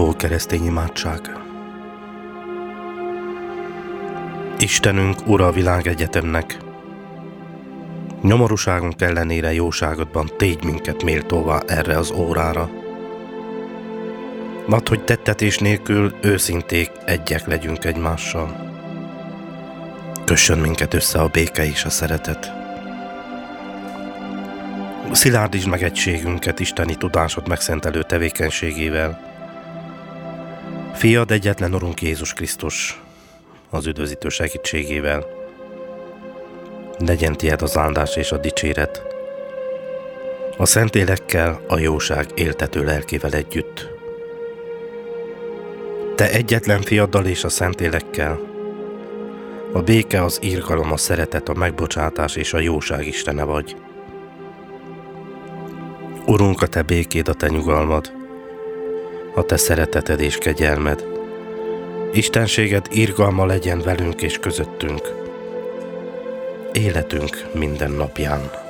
Szóló keresztény imádság. Istenünk, Ura a világegyetemnek, nyomorúságunk ellenére jóságodban tégy minket méltóvá erre az órára. Add, hogy tettetés nélkül őszinték, egyek legyünk egymással. Kössön minket össze a béke és a szeretet. Szilárdítsd meg egységünket isteni tudásod megszentelő tevékenységével. Fiad, egyetlen Urunk Jézus Krisztus, az üdvözítő segítségével. Legyen tied az áldás és a dicséret, a Szentlélekkel, a jóság éltető lelkével együtt. Te egyetlen fiaddal és a Szentlélekkel, a béke, az irgalom, a szeretet, a megbocsátás és a jóság istene vagy. Urunk, a te békéd, a te nyugalmad, a te szereteted és kegyelmed, istenséged irgalma legyen velünk és közöttünk, életünk minden napján.